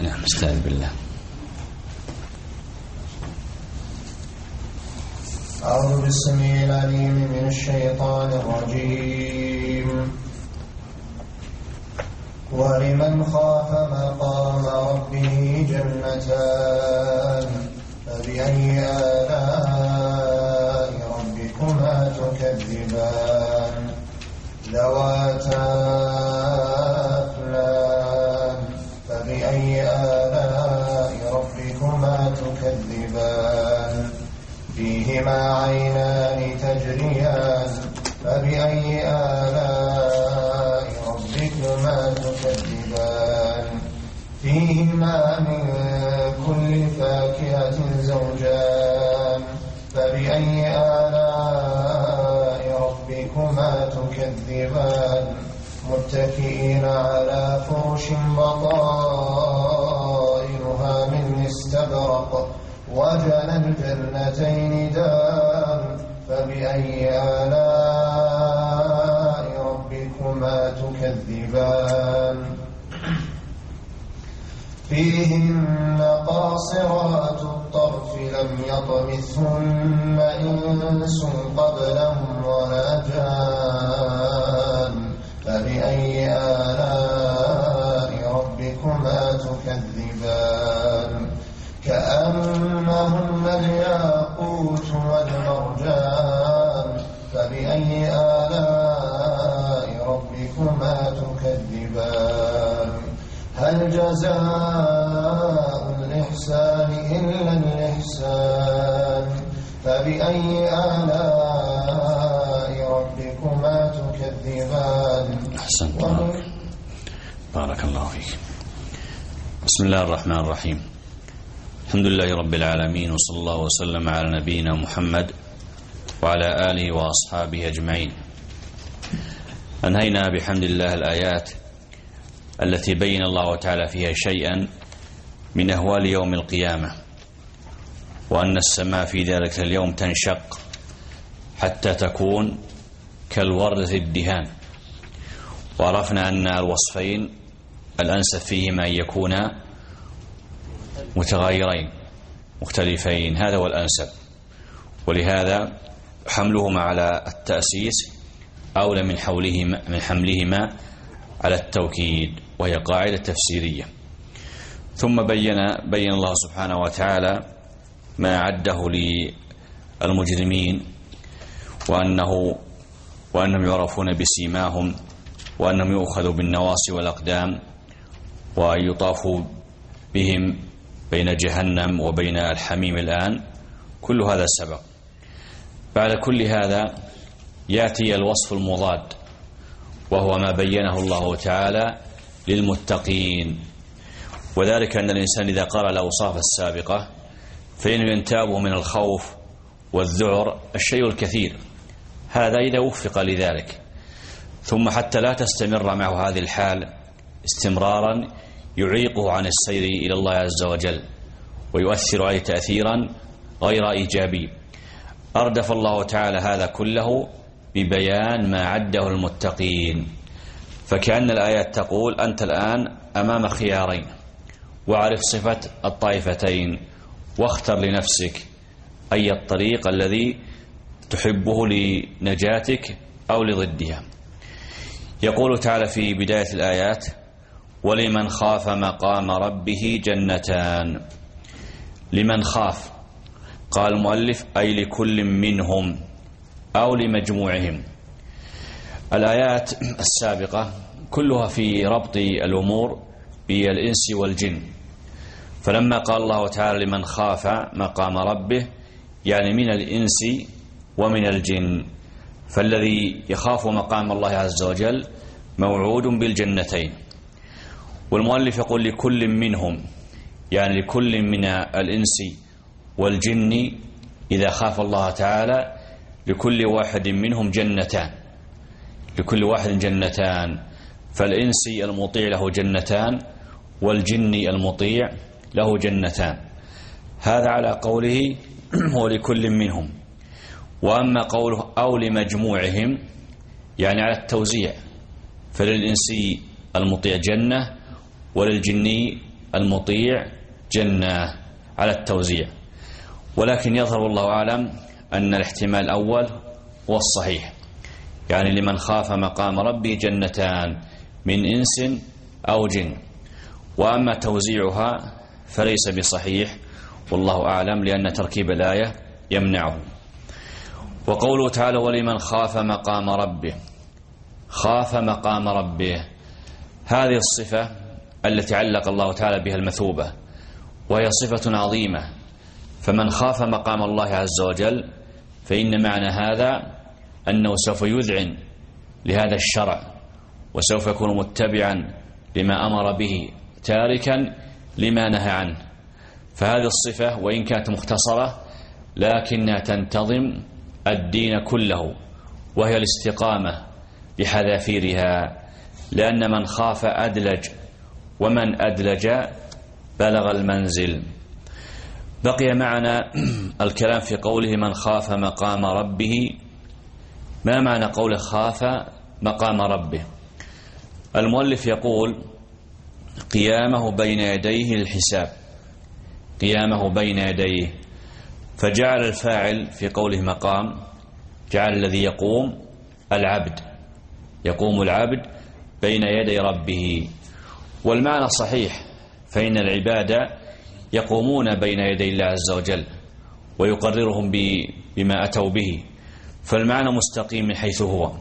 نعم. استعذ بالله. أعوذ بالسميع العليم من الشيطان الرجيم. ولمن خاف مقام ربه جنتان فبأي آلاء ربكما تكذبان ذواتا أفنان فبأي آلاء ربكما تكذبان فيهما عينان تجريان فبأي آلاء ربكما تكذبان فيهما من كل فاكهة زوجان فبأي آلاء ربكما تكذبان متكئين على فرش بطائنها من استبرق وجنى الجنتين دان فبأي آلاء ربكما تكذبان فيهن قاصرات الطرف لم يطمثهن إنس قبلهم ولا جان فبأي آلاء ربكما تكذبان كأنهن الياقوت والمرجان فبأي آلاء ربكما تكذبان هل جزاء الإحسان إلا الإحسان فبأي آلاء ربكما تكذبان. أحسنت. بارك الله فيك. بسم الله الرحمن الرحيم. الحمد لله رب العالمين، وصلى الله وسلم على نبينا محمد وعلى آله وأصحابه أجمعين. أنهينا بحمد الله الآيات التي بين الله تعالى فيها شيئا من أهوال يوم القيامة، وأن السماء في ذلك اليوم تنشق حتى تكون كالوردة الدهان. وعرفنا أن الوصفين الأنسب فيهما أن يكونا متغايرين مختلفين، هذا هو الأنسب، ولهذا حملهما على التأسيس أولى من حملهما على التوكيد، وهي قاعدة تفسيرية. ثم بين الله سبحانه وتعالى ما أعده للمجرمين، وأنهم يعرفون بسيماهم، وأنهم يؤخذوا بالنواصي والأقدام ويطافوا بهم بين جهنم وبين الحميم. الآن كل هذا سبق. بعد كل هذا يأتي الوصف المضاد، وهو ما بينه الله تعالى للمتقين، وذلك أن الإنسان إذا قرأ الأوصاف السابقة فإنه ينتابه من الخوف والذعر الشيء الكثير، هذا إذا وفق لذلك. ثم حتى لا تستمر معه هذه الحال استمرارا يعيقه عن السير إلى الله عز وجل ويؤثر عليه تأثيرا غير إيجابي، أردف الله تعالى هذا كله ببيان ما عده المتقين. فكأن الآيات تقول أنت الآن أمام خيارين، واعرف صفة الطائفتين واختر لنفسك أي الطريق الذي تحبه لنجاتك أو لضدها. يقول تعالى في بداية الآيات: ولمن خاف مقام ربه جنتان. لمن خاف، قال المؤلف أي لكل منهم أو لمجموعهم. الآيات السابقة كلها في ربط الأمور بالإنس والجن، فلما قال الله تعالى لمن خاف مقام ربه يعني من الإنس ومن الجن، فالذي يخاف مقام الله عز وجل موعود بالجنتين. والمؤلف يقول لكل منهم، يعني لكل من الإنس والجن إذا خاف الله تعالى لكل واحد منهم جنتان، لكل واحد جنتان، فالإنس المطيع له جنتان والجن المطيع له جنتان، هذا على قوله ولكل منهم. وأما قوله أو لمجموعهم يعني على التوزيع، فللإنس المطيع جنة وللجن المطيع جنة على التوزيع. ولكن يظهر والله أعلم أن الاحتمال الأول هو الصحيح، يعني لمن خاف مقام ربه جنتان من إنس أو جن. وأما توزيعها فليس بصحيح والله أعلم، لأن تركيب الآية يمنعه. وقوله تعالى ولمن خاف مقام ربه، خاف مقام ربه، هذه الصفة التي علق الله تعالى بها المثوبة، وهي صفة عظيمة. فمن خاف مقام الله عز وجل فإن معنى هذا أنه سوف يذعن لهذا الشرع، وسوف يكون متبعا لما أمر به تاركا لما نهى عنه. فهذه الصفة وإن كانت مختصرة لكنها تنتظم الدين كله، وهي الاستقامة بحذافيرها، لأن من خاف أدلج، ومن أدلج بلغ المنزل. بقي معنا الكلام في قوله من خاف مقام ربه. ما معنى قوله خاف مقام ربه؟ المؤلف يقول قيامه بين يديه الحساب، قيامه بين يديه، فجعل الفاعل في قوله مقام، جعل الذي يقوم العبد، يقوم العبد بين يدي ربه. والمعنى صحيح، فإن العباد يقومون بين يدي الله عز وجل ويقررهم بما أتوا به، فالمعنى مستقيم من حيث هو.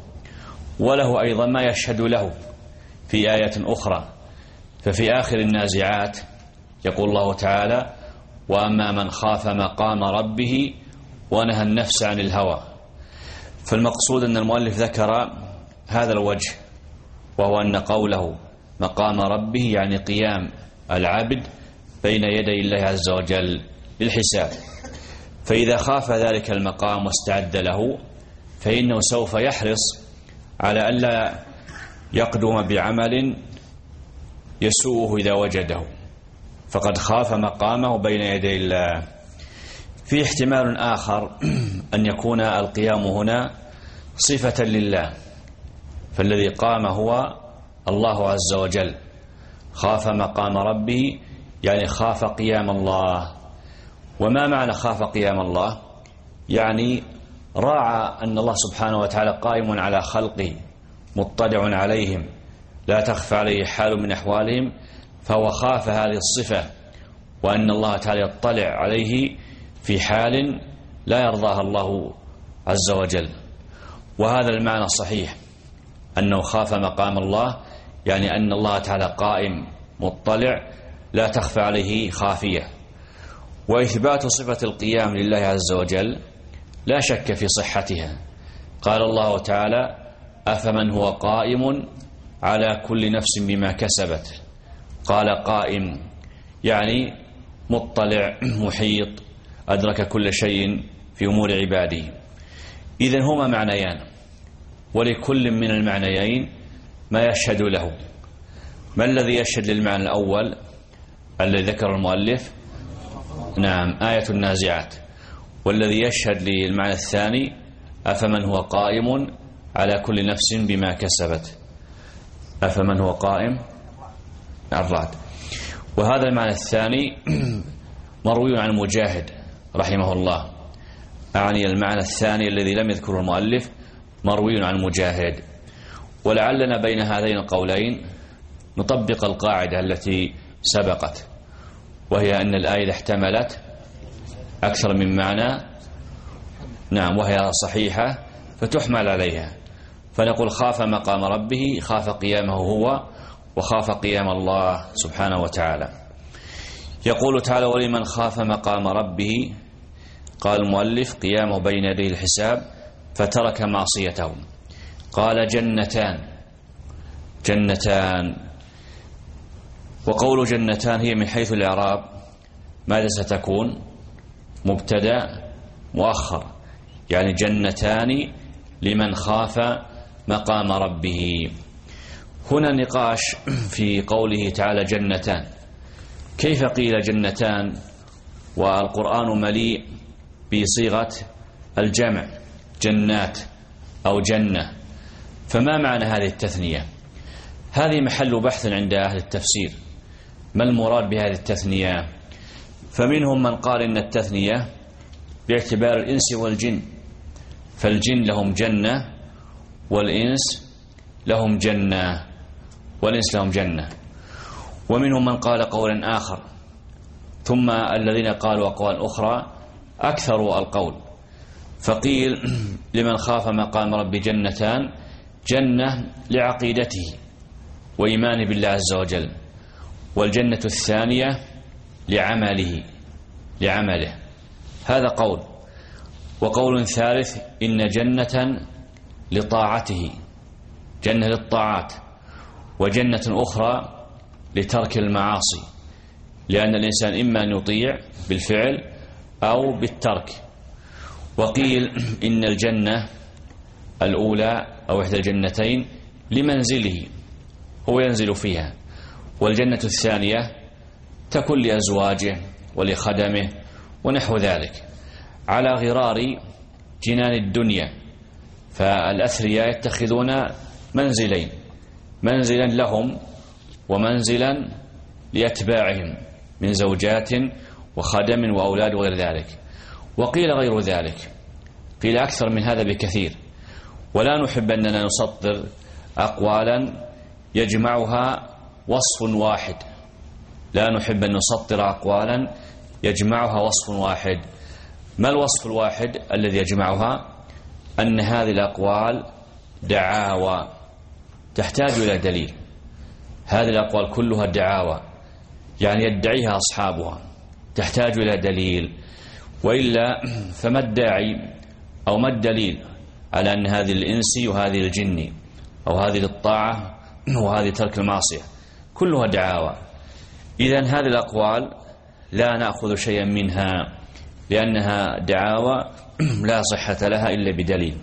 وله أيضا ما يشهد له في آية أخرى، ففي آخر النازعات يقول الله تعالى وأما من خاف مقام ربه ونهى النفس عن الهوى. فالمقصود أن المؤلف ذكر هذا الوجه، وهو أن قوله مقام ربه يعني قيام العبد بين يدي الله عز وجل للحساب. فإذا خاف ذلك المقام واستعد له فإنه سوف يحرص على ألا يقدم بعمل يسوءه إذا وجده، فقد خاف مقامه بين يدي الله. في احتمال آخر أن يكون القيام هنا صفة لله، فالذي قام هو الله عز وجل. خاف مقام ربه يعني خاف قيام الله. وما معنى خاف قيام الله؟ يعني راعى أن الله سبحانه وتعالى قائم على خلقه مطلع عليهم لا تخفى عليه حال من أحوالهم، فهو خاف هذه الصفة، وأن الله تعالى يطلع عليه في حال لا يرضاها الله عز وجل. وهذا المعنى صحيح، أنه خاف مقام الله يعني أن الله تعالى قائم مطلع لا تخفى عليه خافية. وإثبات صفة القيام لله عز وجل لا شك في صحتها. قال الله تعالى أفمن هو قائم على كل نفس بما كسبت. قال قائم يعني مطلع محيط أدرك كل شيء في أمور عباده. إذن هما معنيان، ولكل من المعنيين ما يشهد له. ما الذي يشهد للمعنى الأول الذي ذكر المؤلف؟ نعم، آية النازعات. والذي يشهد للمعنى الثاني أفمن هو قائم على كل نفس بما كسبت. أفمن هو قائم الرعد. وهذا المعنى الثاني مروي عن مجاهد رحمه الله، أعني المعنى الثاني الذي لم يذكره المؤلف مروي عن مجاهد. ولعلنا بين هذين القولين نطبق القاعدة التي سبقت، وهي أن الآية احتملت أكثر من معنى، نعم، وهي صحيحة فتحمل عليها. فنقول خاف مقام ربه، خاف قيامه هو، وخاف قيام الله سبحانه وتعالى. يقول تعالى ولمن خاف مقام ربه، قال المؤلف قيامه بين يدي الحساب فترك معصيته. قال جنتان، جنتان. وقول جنتان هي من حيث الإعراب ماذا ستكون؟ مبتدأ مؤخر، يعني جنتان لمن خاف مقام ربه. هنا نقاش في قوله تعالى جنتان، كيف قيل جنتان والقرآن مليء بصيغة الجمع جنات أو جنة؟ فما معنى هذه التثنية؟ هذه محل بحث عند أهل التفسير، ما المراد بهذه التثنية؟ فمنهم من قال إن التثنية باعتبار الإنس والجن، فالجن لهم جنة والإنس لهم جنة، ومنهم من قال قولا آخر، ثم الذين قالوا أقوال أخرى أكثروا القول، فقيل لمن خاف مقام رب جنتان: جنة لعقيدته وإيمانه بالله عز وجل، والجنة الثانية لعمله. هذا قول. وقول ثالث: إن جنة لطاعته، جنة للطاعات، وجنة أخرى لترك المعاصي، لأن الإنسان إما أن يطيع بالفعل أو بالترك. وقيل إن الجنة الأولى أو إحدى الجنتين لمنزله، هو ينزل فيها، والجنة الثانية تكون لأزواجه ولخدمه ونحو ذلك، على غرار جنان الدنيا. فالأثرياء يتخذون منزلين: منزلا لهم ومنزلا لأتباعهم من زوجات وخدم وأولاد وغير ذلك. وقيل غير ذلك، قيل أكثر من هذا بكثير، ولا نحب أننا نسطر أقوالا يجمعها وصف واحد، لا نحب أن نسطر أقوالا يجمعها وصف واحد. ما الوصف الواحد الذي يجمعها؟ أن هذه الأقوال دعاوى تحتاج إلى دليل. هذه الأقوال كلها دعاوى، يعني يدعيها أصحابها، تحتاج إلى دليل، وإلا فما الداعي أو ما الدليل على أن هذه الإنسي وهذه الجني، أو هذه للطاعة وهذه ترك المعصية، كلها دعاوى. إذن هذه الأقوال لا نأخذ شيئا منها، لأنها دعاوى لا صحة لها إلا بدليل.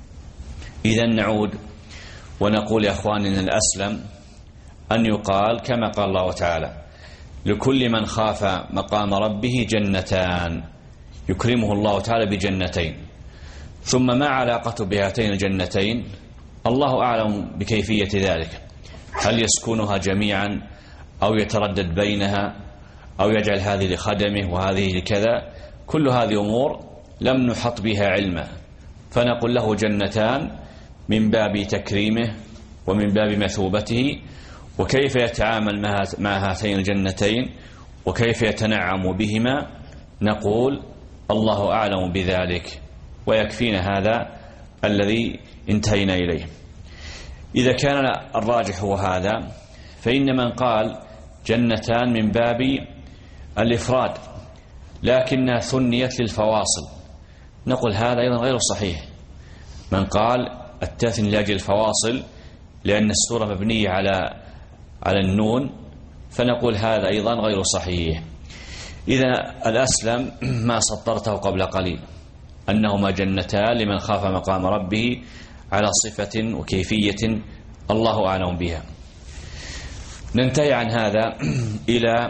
إذن نعود ونقول يا أخواننا الأسلم أن يقال كما قال الله تعالى: لكل من خاف مقام ربه جنتان، يكرمه الله تعالى بجنتين. ثم ما علاقة بهاتين الجنتين؟ الله أعلم بكيفية ذلك، هل يسكنها جميعا أو يتردد بينها أو يجعل هذه لخدمه وهذه لكذا، كل هذه أمور لم نحط بها علما، فنقول له جنتان من باب تكريمه ومن باب مثوبته، وكيف يتعامل مع هاتين الجنتين وكيف يتنعم بهما نقول الله أعلم بذلك، ويكفينا هذا الذي انتهينا إليه. إذا كان الراجح هو هذا، فإن من قال جنتان من باب الإفراد لكنها ثنيت للفواصل، نقول هذا أيضا غير صحيح. من قال التثني لأجل الفواصل لأن السورة مبنية على النون، فنقول هذا أيضا غير صحيح. إذا الأسلم ما سطرته قبل قليل، أنهما جنتان لمن خاف مقام ربه على صفة وكيفية الله أعلم بها. ننتهي عن هذا إلى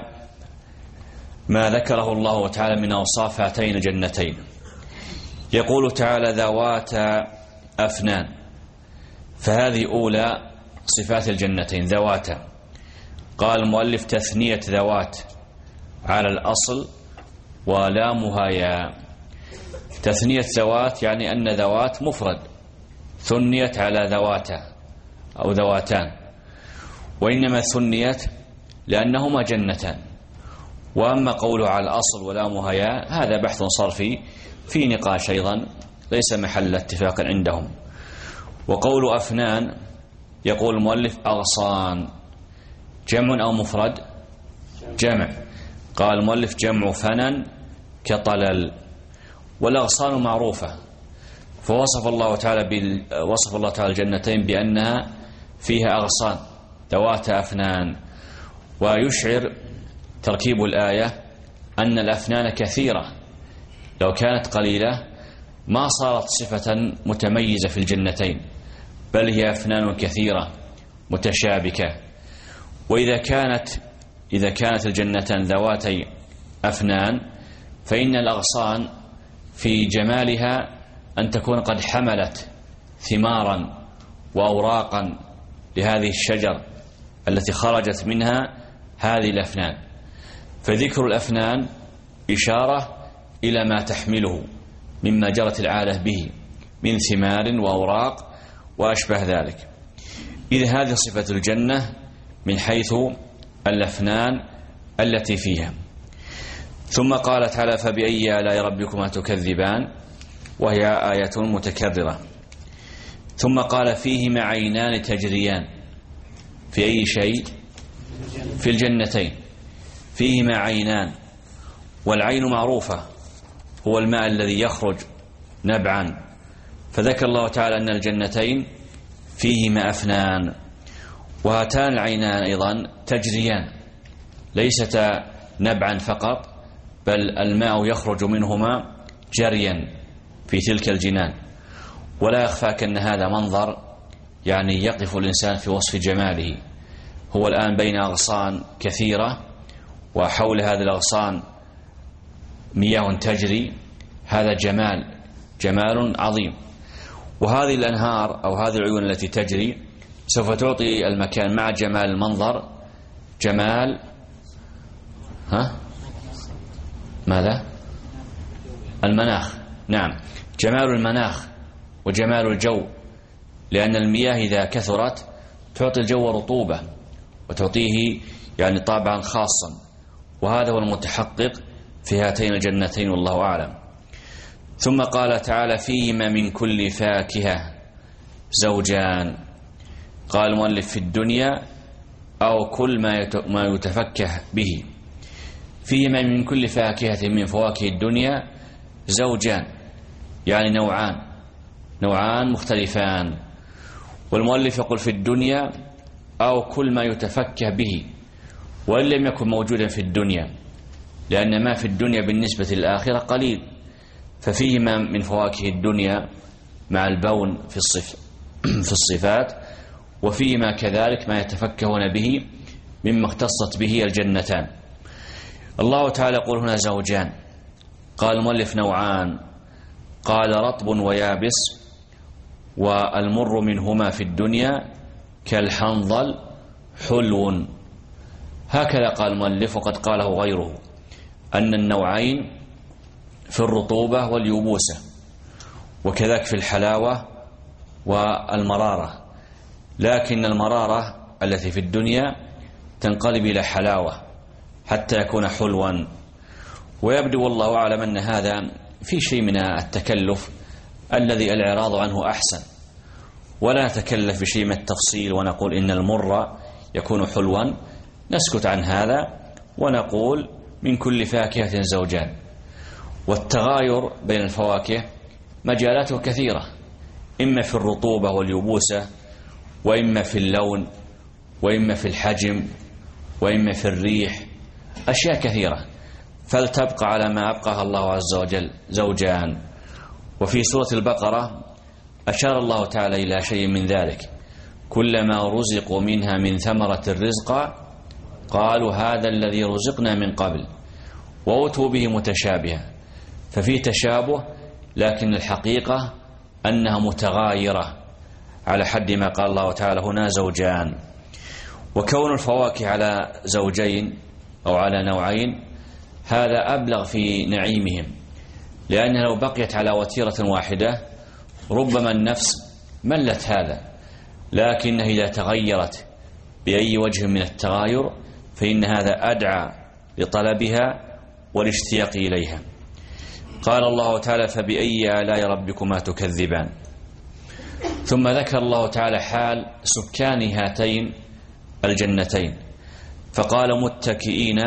ما ذكره الله تعالى من أوصاف هاتين الجنتين. يقول تعالى: ذوات أفنان، فهذه أولى صفات الجنتين، ذوات. قال المؤلف: تثنية ذوات على الأصل ولامها ياء. تثنية ذوات يعني أن ذوات مفرد، ثنيت على ذوات أو ذواتان، وإنما ثنيت لأنهما جنتان. وأما قوله على الأصل ولامها ياء هذا بحث صرفي في نقاش أيضا ليس محل اتفاق عندهم. وقول أفنان يقول المؤلف: أغصان، جمع أو مفرد؟ جمع. قال المؤلف: جمع فنن كطلل. والأغصان معروفة، فوصف الله تعالى الجنتين بأنها فيها أغصان ذوات أفنان. ويشعر تركيب الآية أن الأفنان كثيرة، لو كانت قليلة ما صارت صفة متميزة في الجنتين، بل هي أفنان كثيرة متشابكة. وإذا كانت الجنتان ذواتي أفنان، فإن الأغصان في جمالها أن تكون قد حملت ثمارا وأوراقا لهذه الشجر التي خرجت منها هذه الأفنان. فذكر الأفنان إشارة إلى ما تحمله مما جرت العادة به من ثمار وأوراق وأشبه ذلك. إذ هذه صفة الجنة من حيث الأفنان التي فيها. ثم قال تعالى: فبأي آلاء ربكما تكذبان، وهي آية متكررة. ثم قال: فيهما عينان تجريان. في أي شيء؟ في الجنتين فيهما عينان، والعين معروفة هو الماء الذي يخرج نبعا، فذكر الله تعالى أن الجنتين فيهما أفنان، وهاتان العينان أيضا تجريان، ليستا نبعا فقط، بل الماء يخرج منهما جريا في تلك الجنان. ولا يخفاك أن هذا منظر يعني يقف الإنسان في وصف جماله. هو الآن بين أغصان كثيرة، وحول هذه الأغصان مياه تجري، هذا جمال عظيم. وهذه الأنهار أو هذه العيون التي تجري سوف تعطي المكان مع جمال المنظر جمال ماذا؟ المناخ. نعم، جمال المناخ وجمال الجو، لأن المياه إذا كثرت تعطي الجو رطوبة وتعطيه يعني طابعا خاصا، وهذا هو المتحقق في هاتين الجنتين والله أعلم. ثم قال تعالى: فيهما من كل فاكهة زوجان. قال المؤلف: في الدنيا أو كل ما يتفكه به. فيهما من كل فاكهة من فواكه الدنيا زوجان، يعني نوعان مختلفان. والمؤلف يقول في الدنيا أو كل ما يتفكه به، وإن لم يكن موجودا في الدنيا، لأن ما في الدنيا بالنسبة للآخرة قليل. ففيهما من فواكه الدنيا مع البون في الصفات، وفيهما كذلك ما يتفكهون به مما اختصت به الجنتان. الله تعالى يقول هنا زوجان. قال المؤلف: نوعان. قال: رطب ويابس، والمر منهما في الدنيا كالحنظل حلو. هكذا قال المؤلف، وقد قاله غيره، أن النوعين في الرطوبة واليبوسة، وكذلك في الحلاوة والمرارة، لكن المرارة التي في الدنيا تنقلب إلى حلاوة حتى يكون حلوا. ويبدو والله أعلم أن هذا في شيء من التكلف الذي الإعراض عنه أحسن، ولا نتكلف بشيء من التفصيل ونقول إن المر يكون حلوا. نسكت عن هذا ونقول من كل فاكهة زوجان. والتغاير بين الفواكه مجالاته كثيرة، إما في الرطوبة واليبوسة، وإما في اللون، وإما في الحجم، وإما في الريح، أشياء كثيرة، فلتبقى على ما أبقاها الله عز وجل زوجان. وفي سورة البقرة أشار الله تعالى إلى شيء من ذلك: كلما رزقوا منها من ثمرة الرزق قالوا هذا الذي رزقنا من قبل، وأتوا به متشابها. ففي تشابه، لكن الحقيقة أنها متغايرة على حد ما قال الله تعالى هنا زوجان. وكون الفواكه على زوجين أو على نوعين هذا أبلغ في نعيمهم، لأنها لو بقيت على وتيرة واحدة ربما النفس ملت هذا، لكنها إذا تغيرت بأي وجه من التغاير فإن هذا أدعى لطلبها والاشتياق إليها. قال الله تعالى: فبأي آلاء ربكما تكذبان. ثم ذكر الله تعالى حال سكان هاتين الجنتين، فقال: متكئين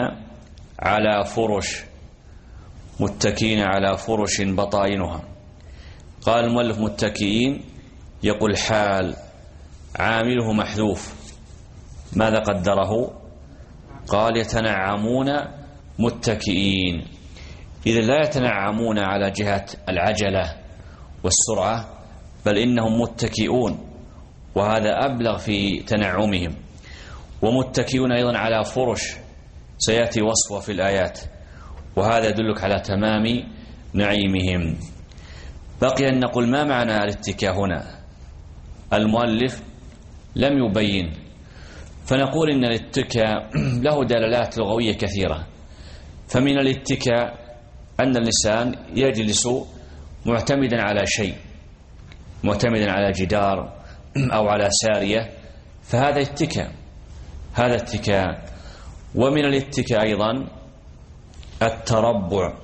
على فرش بطائنها. قال المؤلف متكئين، يقول حال عامله محذوف. ماذا قدره؟ قال: يتنعمون متكئين. إذا لا يتنعمون على جهة العجلة والسرعة، بل إنهم متكئون، وهذا أبلغ في تنعمهم. ومتكئون أيضا على فرش سيأتي وصفه في الآيات، وهذا يدلك على تمام نعيمهم. بقي أن نقول ما معنى الاتكاء هنا؟ المؤلف لم يبين، فنقول إن الاتكاء له دلالات لغوية كثيرة. فمن الاتكاء أن الإنسان يجلس معتمدا على شيء، معتمدا على جدار أو على سارية، فهذا اتكاء، هذا اتكاء. ومن الاتكاء أيضا التربع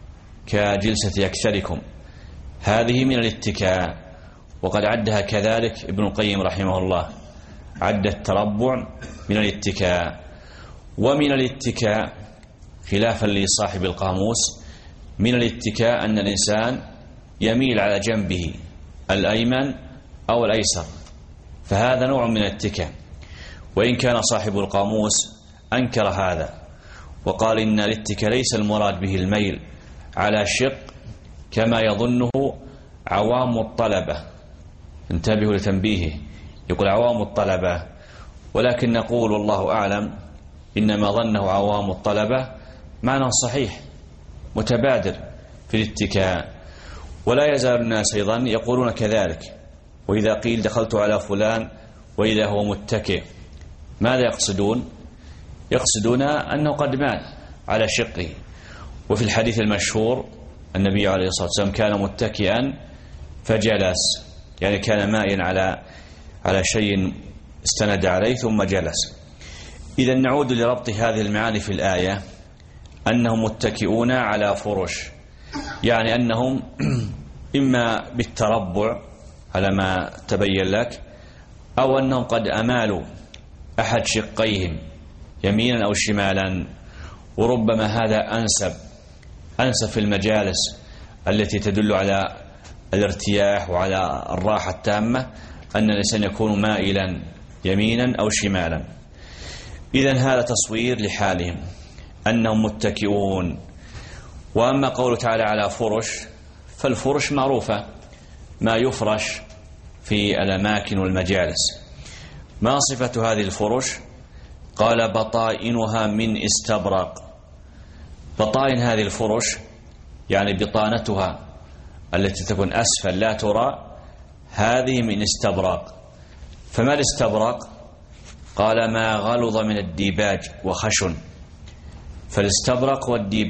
كجلسة أكثركم، هذه من الاتكاء، وقد عدها كذلك ابن القيم رحمه الله، عد التربع من الاتكاء. ومن الاتكاء خلافا لصاحب القاموس، من الاتكاء أن الإنسان يميل على جنبه الأيمن أو الأيسر، فهذا نوع من الاتكاء، وإن كان صاحب القاموس أنكر هذا وقال إن الاتكاء ليس المراد به الميل على شق كما يظنه عوام الطلبة. انتبهوا لتنبيهه، يقول عوام الطلبة، ولكن نقول والله أعلم إنما ظنه عوام الطلبة معنى صحيح متبادر في الاتكاء. ولا يزال الناس أيضا يقولون كذلك، وإذا قيل دخلت على فلان وإذا هو متكئ، ماذا يقصدون؟ يقصدون أنه قد مال على شقه. وفي الحديث المشهور النبي عليه الصلاة والسلام كان متكئا فجلس، يعني كان مائلا على شيء استند عليه ثم جلس. إذا نعود لربط هذه المعاني في الآية، أنهم متكئون على فرش، يعني أنهم إما بالتربع على ما تبين لك، أو أنهم قد أمالوا أحد شقيهم يمينا أو شمالا. وربما هذا أنسب في المجالس التي تدل على الارتياح وعلى الراحة التامة، أن الإنسان يكون مائلا يمينا أو شمالا. إذن هذا تصوير لحالهم أنهم متكئون. وأما قوله تعالى على فرش، فالفرش معروفة، ما يفرش في الأماكن والمجالس. ما صفة هذه الفرش؟ قال بطائنها من استبرق. بطائن هذه الفرش يعني بطانتها التي تكون أسفل لا ترى، هذه من استبرق. فما الاستبرق؟ قال ما غلظ من الديباج وخشن. فالاستبرق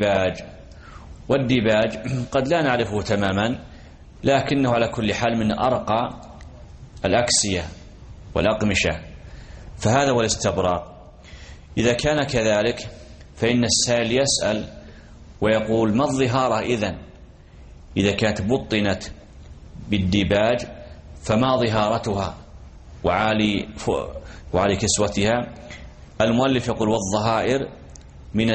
والديباج قد لا نعرفه تماما، لكنه على كل حال من أرقى الأكسية والأقمشة، فهذا هو الاستبرق. إذا كان كذلك فإن السائل يسأل ويقول ما الظهارة إذن؟ إذا كانت بطنت بالديباج فما ظهارتها وعالي كسوتها؟ المؤلف يقول والظهائر من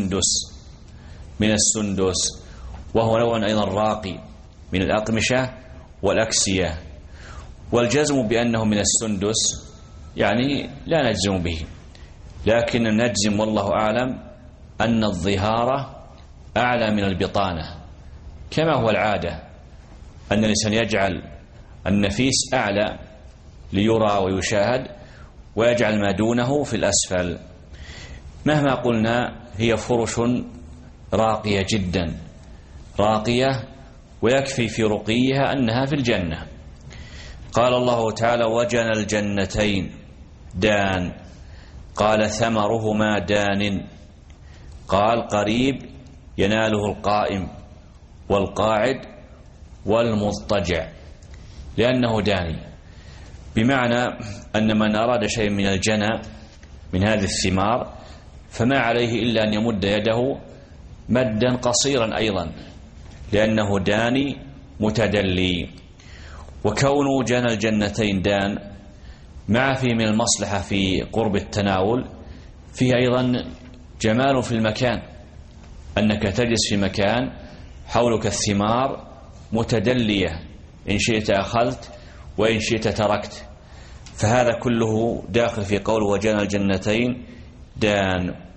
السندس، وهو نوع أيضا راقي من الأقمشة والأكسية. والجزم بأنه من السندس يعني لا نجزم به، لكن نجزم والله أعلم أن الظهارة أعلى من البطانة، كما هو العادة أن الإنسان يجعل النفيس أعلى ليرى ويشاهد، ويجعل ما دونه في الأسفل. مهما قلنا هي فرش راقية جدا، راقية، ويكفي في رقيها أنها في الجنة. قال الله تعالى وجنى الجنتين دان، قال ثمرهما دان، قال قريب يناله القائم والقاعد والمضطجع، لأنه داني، بمعنى أن من أراد شيء من الجنى من هذه الثمار فما عليه إلا أن يمد يده مدا قصيرا أيضا، لأنه داني متدلي. وكون جنى الجنتين دان مع فيه من المصلحة في قرب التناول، فيه أيضا جمال في المكان، أنك تجلس في مكان حولك الثمار متدلية، إن شئت أخذت وإن شئت تركت، فهذا كله داخل في قول وجنى الجنتين دان.